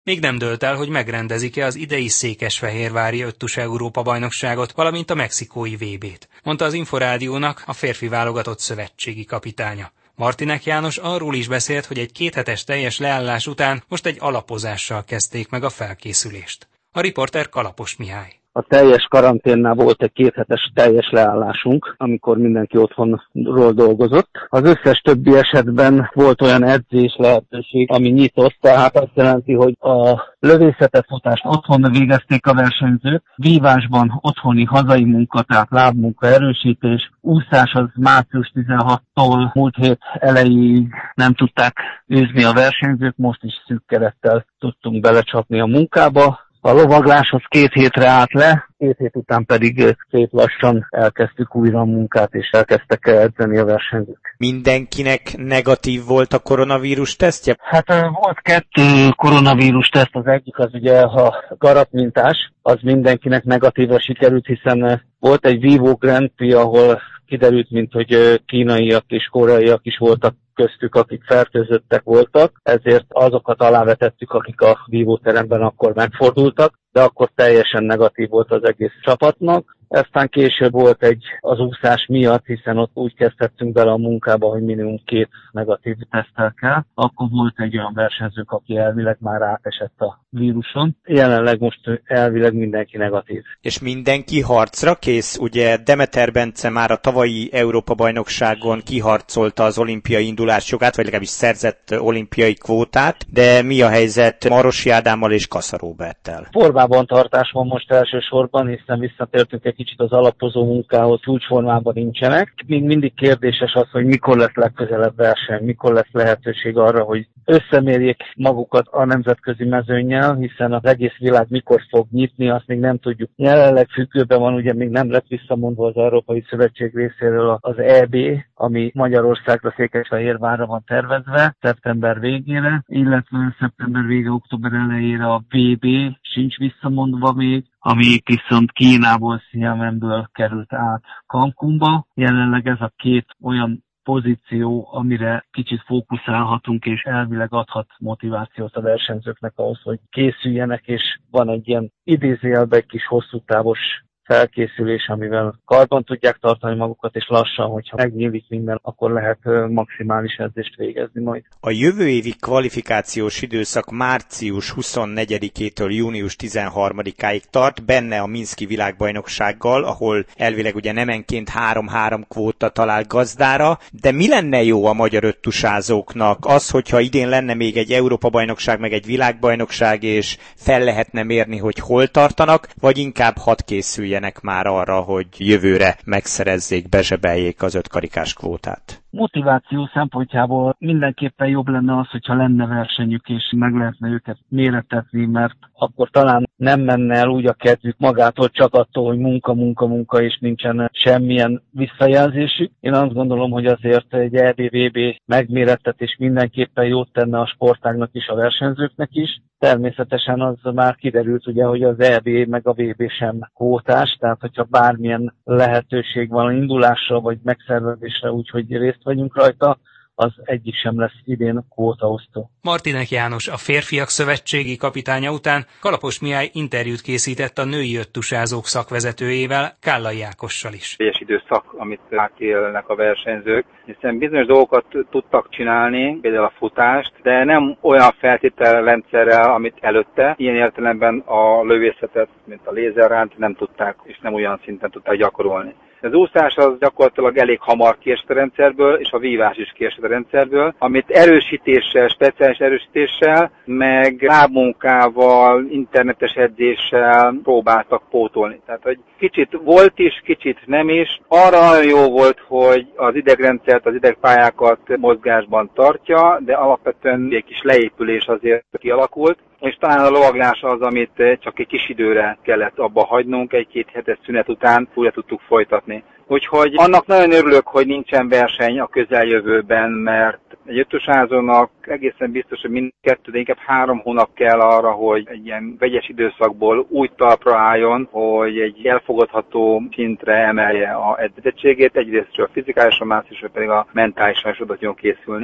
Még nem dőlt el, hogy megrendezik-e az idei székesfehérvári öttus Európa-bajnokságot, valamint a mexikói VB-t, mondta az Inforádiónak a férfi válogatott szövetségi kapitánya. Martinek János arról is beszélt, hogy egy 2 hetes teljes leállás után most egy alapozással kezdték meg a felkészülést. A riporter Kalapos Mihály. A teljes karanténnál volt egy 2 hetes teljes leállásunk, amikor mindenki otthonról dolgozott. Az összes többi esetben volt olyan edzés lehetőség, ami nyitott, tehát azt jelenti, hogy a lövészetet, futást otthon végezték a versenyzők, vívásban otthoni hazai munka, tehát lábmunka, erősítés, úszás az március 16-tól múlt hét elejéig nem tudták űzni a versenyzők, most is szűk kerettel tudtunk belecsapni a munkába. A lovaglás az 2 hétre állt le, 2 hét után pedig szép lassan elkezdtük újra a munkát, és elkezdtek edzeni a versenyzők. Mindenkinek negatív volt a koronavírus tesztje? Hát volt 2 koronavírus teszt, az egyik az ugye a garapmintás, az mindenkinek negatívra sikerült, hiszen volt egy Vivo Grand Prix, ahol kiderült, mint hogy kínaiak és koreaiak is voltak köztük, akik fertőzöttek voltak, ezért azokat alávetettük, akik a vívóteremben akkor megfordultak, de akkor teljesen negatív volt az egész csapatnak. Aztán később volt az úszás miatt, hiszen ott úgy kezdhettünk bele a munkába, hogy minimum 2 negatív teszttel kell. Akkor volt egy olyan versenyzők, aki elvileg már átesett a víruson. Jelenleg most elvileg mindenki negatív. És mindenki harcra kész? Ugye Demeter Bence már a tavalyi Európa-bajnokságon kiharcolta az olimpiai indulás jogát, vagy legalábbis szerzett olimpiai kvótát, de mi a helyzet Marosi Ádámmal és Kassa Róberttel? Formában tartás van most elsősorban, hiszen visszatértünk egy kicsit az alapozó munkához, csúcsformában nincsenek. Még mindig kérdéses az, hogy mikor lesz legközelebb verseny, mikor lesz lehetőség arra, hogy összemérjék magukat a nemzetközi mezőnnyel, hiszen az egész világ mikor fog nyitni, azt még nem tudjuk. Jelenleg függőben van, ugye még nem lett visszamondva az Európai Szövetség részéről az EB, ami Magyarországra, Székesfehérvárra van tervezve, szeptember végére, illetve szeptember vége, október elejére a VB sincs visszamondva még, ami viszont Kínából, Xiamenből került át Cancúnba. Jelenleg ez a 2 olyan pozíció, amire kicsit fókuszálhatunk, és elvileg adhat motivációt a versenyzőknek ahhoz, hogy készüljenek, és van egy ilyen idézőjelben egy kis hosszú távos felkészülés, amivel karban tudják tartani magukat, és lassan, hogyha megnyílik minden, akkor lehet maximális edzést végezni majd. A jövő évi kvalifikációs időszak március 24-től június 13-áig tart, benne a Minszki világbajnoksággal, ahol elvileg ugye nemenként 3-3 kvóta talál gazdára, de mi lenne jó a magyar öttusázóknak? Az, hogyha idén lenne még egy Európa-bajnokság, meg egy világbajnokság, és fel lehetne mérni, hogy hol tartanak, vagy inkább hadd készüljenek már arra, hogy jövőre megszerezzék, bezsebeljék az 5 karikás kvótát? Motiváció szempontjából mindenképpen jobb lenne az, hogyha lenne versenyük, és meg lehetne őket méretetni, mert akkor talán nem menne el úgy a kedvük magától, csak attól, hogy munka, és nincsen semmilyen visszajelzésük. Én azt gondolom, hogy azért egy EB-VB megmérettetés mindenképpen jót tenne a sportágnak is, a versenyzőknek is. Természetesen az már kiderült, ugye, hogy az EB meg a VB sem kvótás, tehát hogyha bármilyen lehetőség van a indulásra vagy megszervezésre, úgyhogy részt vegyünk rajta, az egyik sem lesz idén kvótaosztó. Martinek János, a férfiak szövetségi kapitánya után Kalapos Mihály interjút készített a női öttusázók szakvezetőjével, Kállai Ákossal is. Teljes időszak, amit átélnek a versenyzők, hiszen bizonyos dolgokat tudtak csinálni, például a futást, de nem olyan feltételrendszerrel, amit előtte. Ilyen értelemben a lövészetet, mint a lézerránt nem tudták, és nem olyan szinten tudták gyakorolni. Az úszás az gyakorlatilag elég hamar kiesett a rendszerből, és a vívás is kiesett a rendszerből, amit erősítéssel, speciális erősítéssel, meg lábmunkával, internetes edzéssel próbáltak pótolni. Tehát, hogy kicsit volt is, kicsit nem is. Arra nagyon jó volt, hogy az idegrendszert, az idegpályákat mozgásban tartja, de alapvetően egy kis leépülés azért kialakult. És talán a lovaglás az, amit csak egy kis időre kellett abba hagynunk, 1-2 hetes szünet után újra tudtuk folytatni. Úgyhogy annak nagyon örülök, hogy nincsen verseny a közeljövőben, mert egy öttusázónak egészen biztos, hogy mind 2, de inkább 3 hónap kell arra, hogy egy ilyen vegyes időszakból úgy talpra álljon, hogy egy elfogadható szintre emelje a edzettségét, egyrészt a fizikálisan, másrészt pedig a mentálisan is oda tudjon készülni.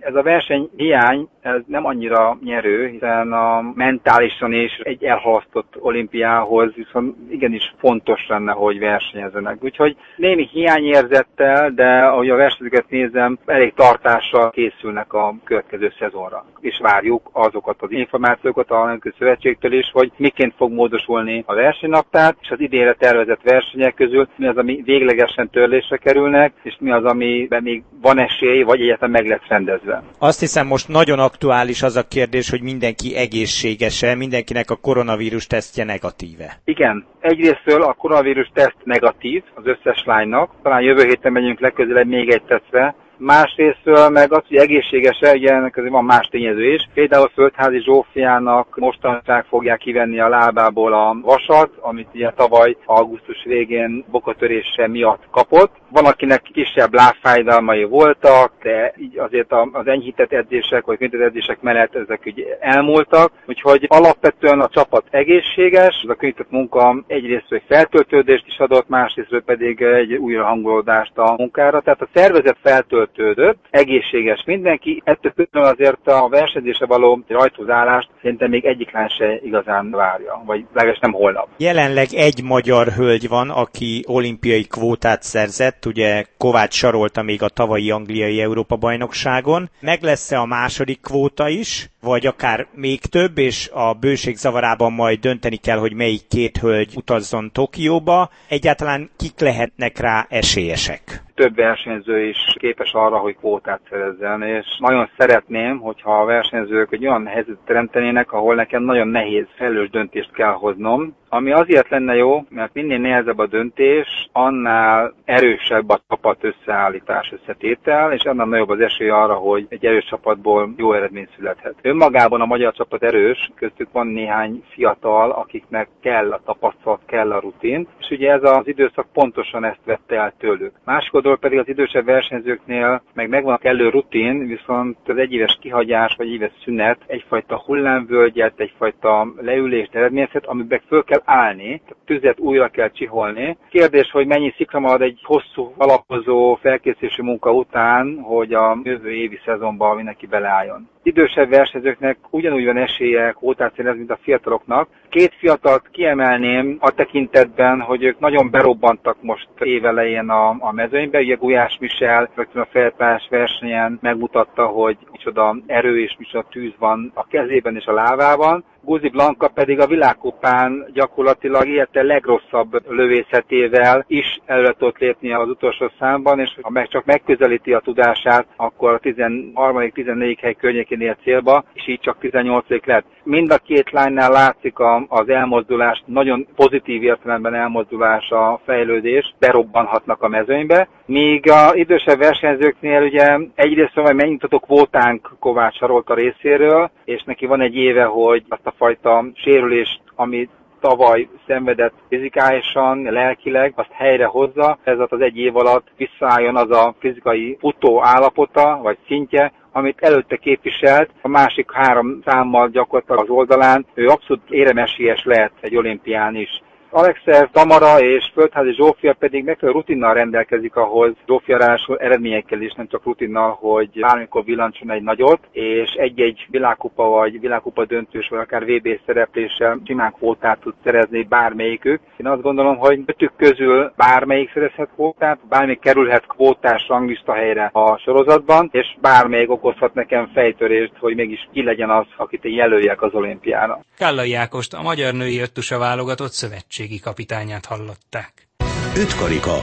Ez a versenyhiány, ez nem annyira nyerő, hiszen a mentálisan is egy elhalasztott olimpiához viszont igenis fontos lenne, hogy versenyezzenek. Úgyhogy némi hiányérzettel, de ahogy a versenyzőket nézem, elég tartással készülnek a következő szezonra. És várjuk azokat az információkat a Nemzetközi Szövetségtől is, hogy miként fog módosulni a versenynaptár, és az idénre tervezett versenyek közül mi az, ami véglegesen törlésre kerülnek, és mi az, amiben még van esély, vagy egyáltalán meg lesz rendezve. Azt hiszem, most nagyon aktuális az a kérdés, hogy mindenki egészséges-e, mindenkinek a koronavírus tesztje negatíve. Igen, egyrésztről a koronavírus teszt negatív az összes lánynak, talán jövő héten megyünk legközelebb még egy tesztre. Másrésztről meg az, hogy egészséges-e, ugye ennek azért van más tényező is. Például Földházi Zsófiának mostanság fogják kivenni a lábából a vasat, amit ugye tavaly augusztus végén bokatörése miatt kapott. Van, akinek kisebb lábfájdalmai voltak, de így azért az enyhített edzések vagy könnyített edzések mellett ezek ugye elmúltak. Úgyhogy alapvetően a csapat egészséges, az a könnyített munka egyrészt egy feltöltődést is adott, másrészt pedig egy újrahangolódást a munkára. Tehát a szervezet feltöltődött, egészséges mindenki, ettől függően azért a versenyzésre való rajthozálást szerintem még egyik lány se igazán várja, vagy legalábbis nem holnap. Jelenleg egy magyar hölgy van, aki olimpiai kvótát szerzett, ugye Kovács Sarolta még a tavalyi angliai Európa-bajnokságon. Meg lesz-e a második kvóta is, vagy akár még több, és a bőség zavarában majd dönteni kell, hogy melyik két hölgy utazzon Tokióba. Egyáltalán kik lehetnek rá esélyesek? Több versenyző is képes arra, hogy kvótát szerezzen, és nagyon szeretném, hogyha a versenyzők egy olyan helyzetet teremtenének, ahol nekem nagyon nehéz, felelős döntést kell hoznom, ami azért lenne jó, mert minél nehezebb a döntés, annál erősebb a csapat összeállítás, összetétel, és annál nagyobb az esély arra, hogy egy erős csapatból jó eredmény születhet. Önmagában a magyar csapat erős, köztük van néhány fiatal, akiknek kell a tapasztalat, kell a rutin, és ugye ez az időszak pontosan ezt vette el tőlük. Másik oldalról pedig az idősebb versenyzőknél megvan a kellő rutin, viszont az egyéves kihagyás vagy éves szünet egyfajta hullámvölgyet, egyfajta leülést eredményezhet, amiben föl kell állni, a tüzet újra kell csiholni. Kérdés, hogy mennyi szikra marad egy hosszú, alapozó felkészülési munka után, hogy a jövő évi szezonban mindenki beleálljon. Idősebb versenyzőknek ugyanúgy van esélye kvótát szerezni, mint a fiataloknak. Két fiatalt kiemelném a tekintetben, hogy ők nagyon berobbantak most évelején a mezőnybe. Ugye Gulyás Michel rögtön a felpályás versenyen megmutatta, hogy micsoda erő és micsoda tűz van a kezében és a lábában. Guzi Blanka pedig a világkupán gyakorlatilag élete legrosszabb lövészetével is előre tudott lépni az utolsó számban, és ha csak megközelíti a tudását, akkor a 13.-14. hely környékén ér célba, és így csak 18. lett. Mind a két lánynál látszik az elmozdulás, nagyon pozitív értelemben elmozdulás, a fejlődés, berobbanhatnak a mezőnybe. Míg az idősebb versenyzőknél ugye egyrészt majd megnyugtató kvótánk Kovács Sarolta részéről, és neki van egy éve, hogy azt a fajta sérülést, amit tavaly szenvedett fizikálisan, lelkileg, azt helyre hozza, ez az egy év alatt visszaálljon az a fizikai futó állapota, vagy szintje, amit előtte képviselt, a másik 3 számmal gyakorlatilag az oldalán, ő abszolút éremesélyes lehet egy olimpián is. Alexev, Tamara és Földházi Zsófia pedig megfelelő rutinnal rendelkezik ahhoz, Zsófia ráadásul eredményekkel is, nem csak rutinnal, hogy bármikor villancson egy nagyot, és egy-egy világkupa vagy világkupa döntős, vagy akár VB szerepléssel simán kvótát tud szerezni bármelyikük. Én azt gondolom, hogy ötük közül bármelyik szerezhet kvótát, bármelyik kerülhet kvótás ranglista helyre a sorozatban, és bármelyik okozhat nekem fejtörést, hogy mégis ki legyen az, akit én jelöljek az olimpiára. Kállai Ákost, a magyar női öttusa válogatott szövetségi kapitányát hallották. Ötkarika.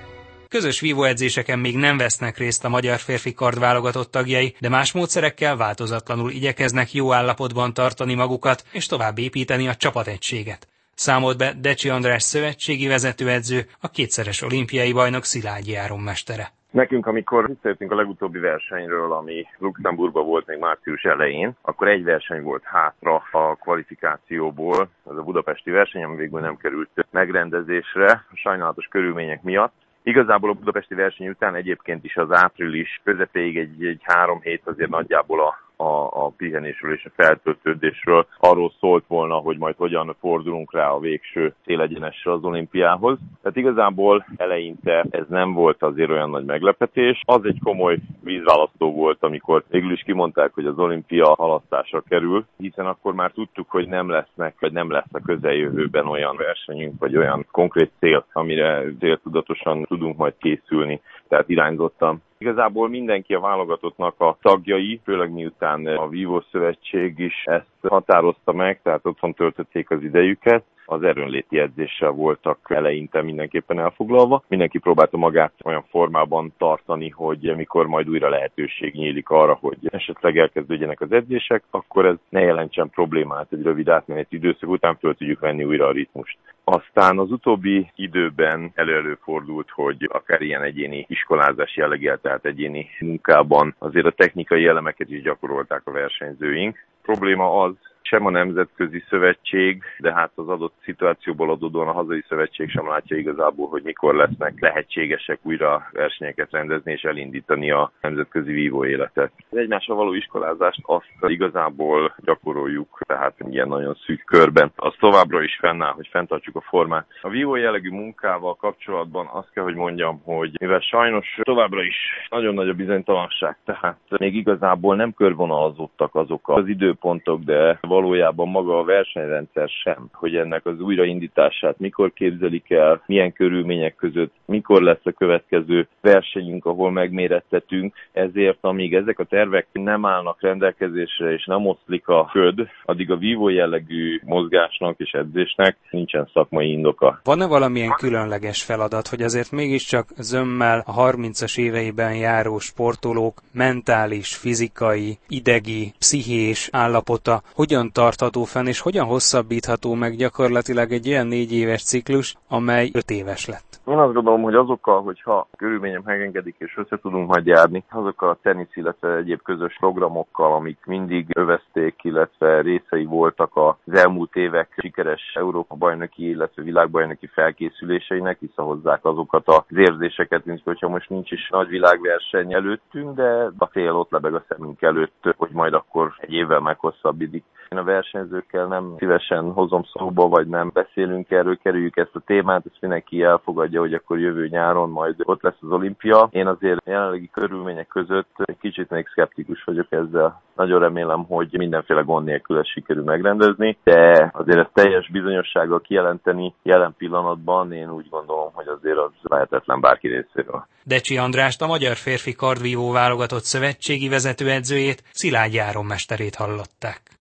Közös vívóedzéseken még nem vesznek részt a magyar férfi kardválogatott tagjai, de más módszerekkel változatlanul igyekeznek jó állapotban tartani magukat és tovább építeni a csapategységet. Számolt be Decsi András szövetségi vezetőedző, a kétszeres olimpiai bajnok Szilágyi Áron mestere. Nekünk, amikor visszajöttünk a legutóbbi versenyről, ami Luxemburgban volt még március elején, akkor egy verseny volt hátra a kvalifikációból, ez a budapesti verseny, ami végül nem került megrendezésre, a sajnálatos körülmények miatt. Igazából a budapesti verseny után egyébként is az április közepéig egy 3 hét azért nagyjából a pihenésről és a feltöltődésről. Arról szólt volna, hogy majd hogyan fordulunk rá a végső célegyenesre az olimpiához. Tehát igazából eleinte ez nem volt azért olyan nagy meglepetés. Az egy komoly vízválasztó volt, amikor végül is kimondták, hogy az olimpia halasztásra kerül, hiszen akkor már tudtuk, hogy nem lesz a közeljövőben olyan versenyünk, vagy olyan konkrét cél, amire céltudatosan tudunk majd készülni, tehát irányzottan. Igazából mindenki a válogatottnak a tagjai, főleg miután a Vívó Szövetség is ezt határozta meg, tehát otthon töltötték az idejüket. Az erőnléti edzéssel voltak eleinte mindenképpen elfoglalva. Mindenki próbálta magát olyan formában tartani, hogy mikor majd újra lehetőség nyílik arra, hogy esetleg elkezdődjenek az edzések, akkor ez ne jelentsen problémát, egy rövid átmeneti időszak után föl tudjuk venni újra a ritmust. Aztán az utóbbi időben előfordult, hogy akár ilyen egyéni iskolázás jelleggel, tehát egyéni munkában azért a technikai elemeket is gyakorolták a versenyzőink. Probléma az, sem a nemzetközi szövetség, de hát az adott szituációból adódóan a hazai szövetség sem látja igazából, hogy mikor lesznek lehetségesek újra versenyeket rendezni és elindítani a nemzetközi vívó életet. Az egymással való iskolázást azt igazából gyakoroljuk, tehát ilyen nagyon szűk körben. Az továbbra is fennáll, hogy fenntartsuk a formát. A vívó jellegű munkával kapcsolatban azt kell, hogy mondjam, hogy mivel sajnos továbbra is nagyon nagy a bizonytalanság, tehát még igazából nem körvonalazottak azok az időpontok, de valójában maga a versenyrendszer sem, hogy ennek az újraindítását mikor képzelik el, milyen körülmények között, mikor lesz a következő versenyünk, ahol megmérettetünk. Ezért, amíg ezek a tervek nem állnak rendelkezésre és nem oszlik a köd, addig a vívó jellegű mozgásnak és edzésnek nincsen szakmai indoka. Van-e valamilyen különleges feladat, hogy azért mégiscsak zömmel a 30-as éveiben járó sportolók mentális, fizikai, idegi, pszichés állapota hogyan tartható fenn, és hogyan hosszabbítható meg gyakorlatilag egy olyan 4 éves ciklus, amely 5 éves lett? Én azt gondolom, hogy azokkal, hogyha körülményem megengedik és össze tudunk majd járni, azokkal a tenisz, illetve egyéb közös programokkal, amik mindig övezték, illetve részei voltak az elmúlt évek sikeres Európa-bajnoki, illetve világbajnoki felkészüléseinek, visszahozzák azokat az érzéseket, mint hogyha most nincs is nagy világverseny előttünk, de a cél ott lebeg a szemünk előtt, hogy majd akkor egy évvel meghosszabbidik. Én a versenyzőkkel nem szívesen hozom szóba, vagy nem beszélünk erről, kerüljük ezt a témát, ezt mindenki elfogadja, hogy akkor jövő nyáron majd ott lesz az olimpia. Én azért jelenlegi körülmények között egy kicsit még szkeptikus vagyok ezzel. Nagyon remélem, hogy mindenféle gond nélkül ezt sikerül megrendezni, de azért ezt teljes bizonyossággal kijelenteni jelen pillanatban én úgy gondolom, hogy azért az lehetetlen bárki részéről. Decsi Andrást, a Magyar Férfi Kardvívó Válogatott szövetségi vezetőedzőjét, Szilágy Járon mesterét hallották.